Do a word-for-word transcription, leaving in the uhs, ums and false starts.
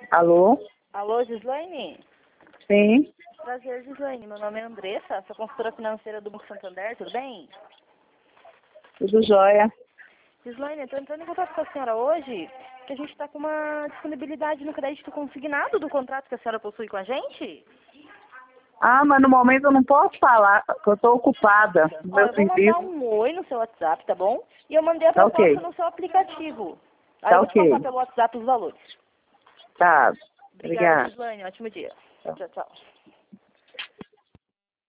Alô? Alô, Gislaine? Sim. Prazer, Gislaine. Meu nome é Andressa, sou consultora financeira do Banco Santander, tudo bem? Tudo jóia. Gislaine, eu estou entrando em contato com a senhora hoje, que a gente está com uma disponibilidade no crédito consignado do contrato que a senhora possui com a gente. Ah, mas no momento eu não posso falar, porque eu estou ocupada no Ó, meu eu vou mandar serviço. um oi no seu WhatsApp, tá bom? E eu mandei a Tá proposta ok. no seu aplicativo. Aí eu Tá vou te passar ok. pelo WhatsApp os valores. Tá. Obrigada, Obrigada. Gislaine. Ótimo dia. Tchau. Tchau, tchau.